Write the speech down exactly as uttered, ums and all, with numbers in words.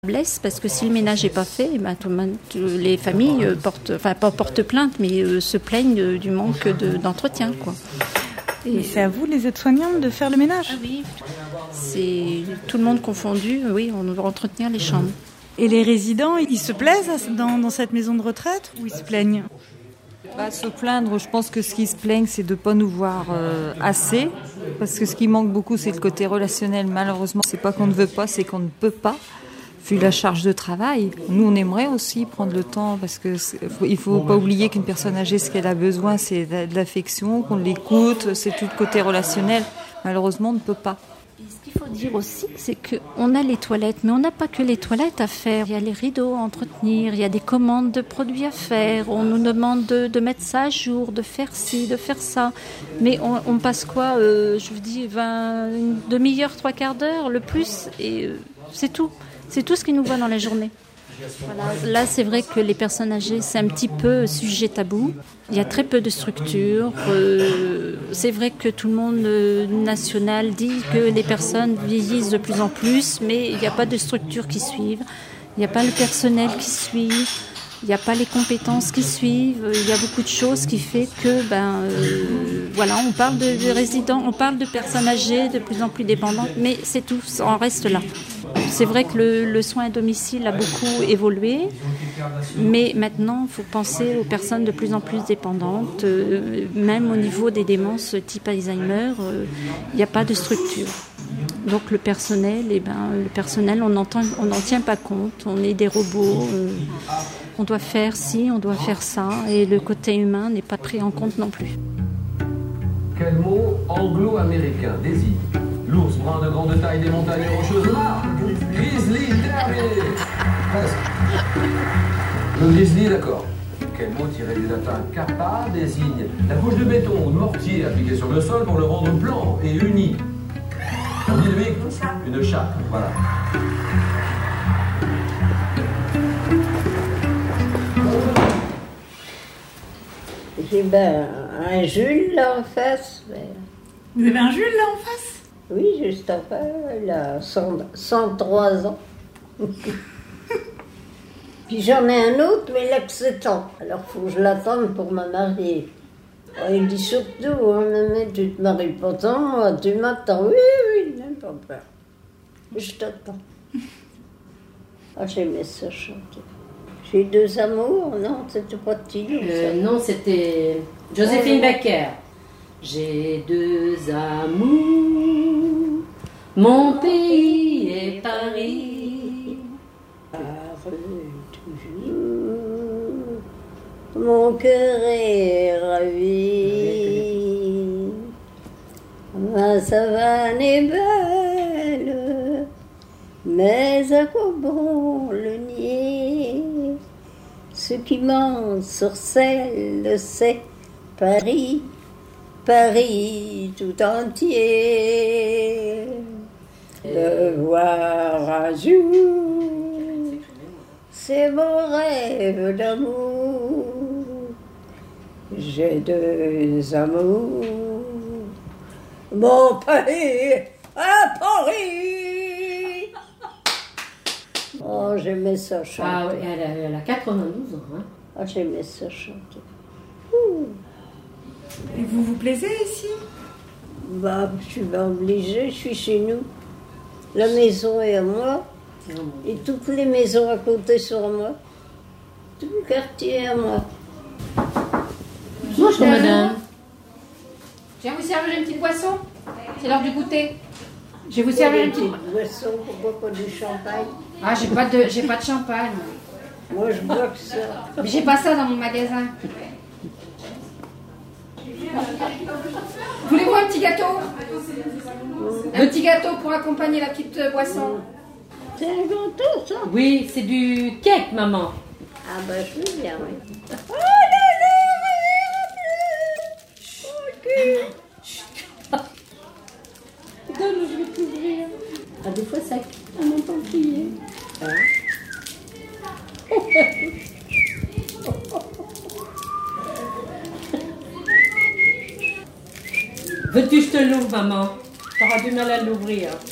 Blesse parce que si le ménage n'est pas fait, eh ben, tout le monde, les familles portent, enfin pas portent plainte, mais euh, se plaignent du manque de, d'entretien, quoi. Et c'est à vous, les aides-soignantes, de faire le ménage? Ah oui, c'est tout le monde confondu, oui, on va entretenir les chambres. Et les résidents, ils se plaisent dans, dans cette maison de retraite ou ils se plaignent? Bah, se plaindre, je pense que ce qui se plaignent, c'est de ne pas nous voir euh, assez. Parce que ce qui manque beaucoup, c'est le côté relationnel. Malheureusement, c'est pas qu'on ne veut pas, c'est qu'on ne peut pas. Vu la charge de travail, nous on aimerait aussi prendre le temps parce que il faut pas oublier qu'une personne âgée, ce qu'elle a besoin, c'est de l'affection, qu'on l'écoute, c'est tout le côté relationnel. Malheureusement, on ne peut pas. Et ce qu'il faut dire aussi, c'est qu'on a les toilettes, mais on n'a pas que les toilettes à faire. Il y a les rideaux à entretenir, il y a des commandes de produits à faire. On nous demande de, de mettre ça à jour, de faire ci, de faire ça. Mais on, on passe quoi euh, Je vous dis, vingt, une demi-heure, trois quarts d'heure, le plus, et euh, c'est tout. C'est tout ce qui nous voit dans la journée. Voilà. Là, c'est vrai que les personnes âgées, c'est un petit peu sujet tabou. Il y a très peu de structures. Euh, c'est vrai que tout le monde euh, national dit que les personnes vieillissent de plus en plus, mais il n'y a pas de structures qui suivent. Il n'y a pas le personnel qui suit. Il n'y a pas les compétences qui suivent. Il y a beaucoup de choses qui fait que, ben, euh, voilà, on parle de, de résidents, on parle de personnes âgées de plus en plus dépendantes, mais c'est tout, on reste là. C'est vrai que le, le soin à domicile a beaucoup évolué, mais maintenant, il faut penser aux personnes de plus en plus dépendantes, euh, même au niveau des démences type Alzheimer, il euh, n'y a pas de structure. Donc le personnel, eh ben, le personnel, on n'en tient pas compte, on est des robots, euh, on doit faire ci, on doit faire ça, et le côté humain n'est pas pris en compte non plus. Quel mot anglo-américain désigne l'ours brun de grande taille des montagnes rocheuses noires? Grizzly terrier. Presque. Le grizzly, d'accord. Quel mot tiré du latin kappa désigne la couche de béton ou de mortier appliquée sur le sol pour le rendre blanc et uni? On dit lui une chape, voilà. J'ai ben, un Jules là en face. Mais... Vous avez un Jules là en face? Oui, juste en face, il a cent, cent trois ans. Puis j'en ai un autre, mais il a que sept ans. Alors il faut que je l'attende pour me marier. Alors, il dit surtout, hein, mais tu te maries pas tant, tu m'attends. Oui, oui, n'aime pas peur. Je t'attends. Ah, j'aimais ça chanter. J'ai deux amours, non, c'était pas Tino. Euh, non, c'était Joséphine oh, Baker. J'ai deux amours, mon pays et Paris. Paris toujours, mon cœur est ravi. Ma savane est belle, mais à quoi bon le nier? Ce qui ment sur celle, c'est Paris. Paris tout entier, le voir un jour, c'est mon rêve d'amour. J'ai deux amours, mon pays à Paris. Oh, j'aimais ça chanter. Ah oui, elle a, elle a quatre-vingt-douze ans. Hein. Ah, j'aimais ça chanter. Ouh. Et vous vous plaisez ici? Bah, je suis pas obligée, je suis chez nous. La maison est à moi, et toutes les maisons à côté sont à moi. Tout le quartier est à moi. Bonjour madame. Je viens vous servir une petite boisson. C'est l'heure du goûter. Je vais vous servir une petite boisson, pourquoi pas du champagne? Ah, j'ai pas de, j'ai pas de champagne. Moi, je bois que ça. Mais j'ai pas ça dans mon magasin. Voulez-vous un petit gâteau? Un petit gâteau pour accompagner la petite boisson. C'est un gâteau, ça? Oui, c'est du cake, maman. Ah bah je veux bien, oui. Oh là là, ok. Donne, je vais t'ouvrir. Ah, des fois, ça, on m'entend crier. Hein? Veux-tu que je te l'ouvre, maman? T'auras du mal à l'ouvrir.